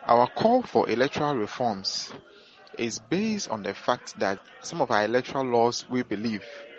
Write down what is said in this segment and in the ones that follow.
Our call for electoral reforms is based on the fact that some of our electoral laws, we believe,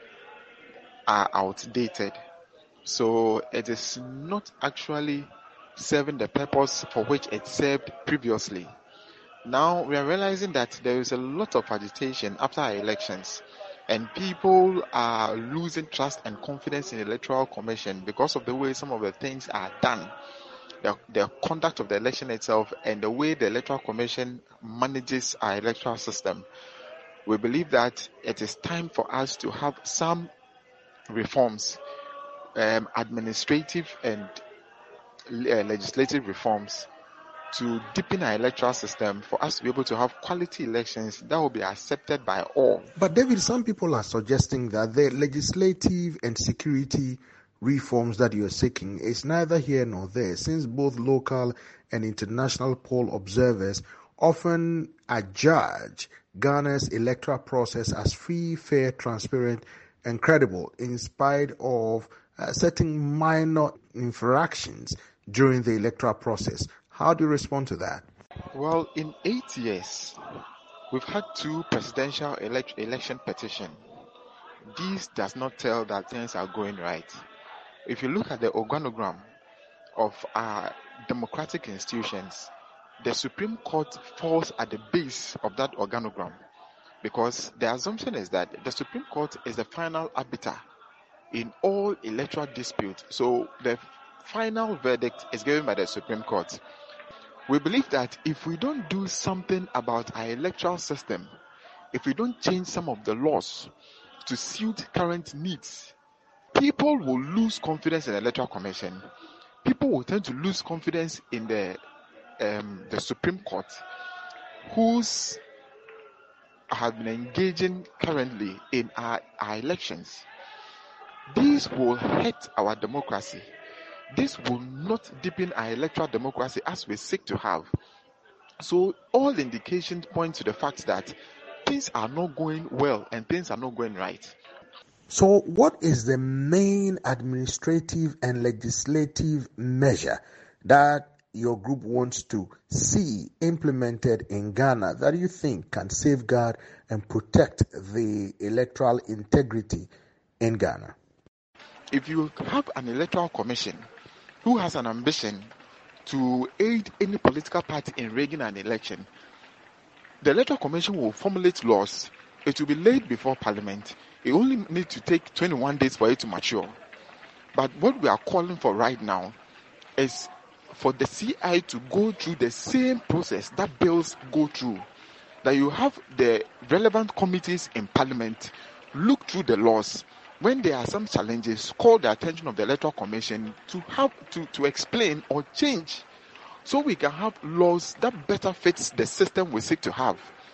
are outdated. So it is not actually serving the purpose for which it served previously. Now we are realizing that there is a lot of agitation after our elections, and people are losing trust and confidence in the Electoral Commission because of the way some of the things are done, the conduct of the election itself, and the way the Electoral Commission manages our electoral system. We believe that it is time for us to have some reforms, administrative and legislative reforms, to deepen our electoral system for us to be able to have quality elections that will be accepted by all. But David, some people are suggesting that the legislative and security reforms that you are seeking is neither here nor there, since both local and international poll observers often adjudge Ghana's electoral process as free, fair, transparent, and credible, in spite of certain minor infractions during the electoral process. How do you respond to that? Well, in 8 years, we've had 2 presidential election petitions. This does not tell that things are going right. If you look at the organogram of our democratic institutions, the Supreme Court falls at the base of that organogram, because the assumption is that the Supreme Court is the final arbiter in all electoral disputes. So the final verdict is given by the Supreme Court. We believe that if we don't do something about our electoral system, if we don't change some of the laws to suit current needs, people will lose confidence in the Electoral Commission. People will tend to lose confidence in the Supreme Court, who's have been engaging currently in our elections. This will hurt our democracy. This will not deepen our electoral democracy as we seek to have. So all indications point to the fact that things are not going well and things are not going right. So what is the main administrative and legislative measure that your group wants to see implemented in Ghana that you think can safeguard and protect the electoral integrity in Ghana? If you have an electoral commission who has an ambition to aid any political party in rigging an election, the electoral commission will formulate laws. It will be laid before parliament. It only needs to take 21 days for it to mature. But what we are calling for right now is for the CI to go through the same process that bills go through. That you have the relevant committees in parliament look through the laws. When there are some challenges, call the attention of the electoral commission to help to explain or change, so we can have laws that better fits the system we seek to have.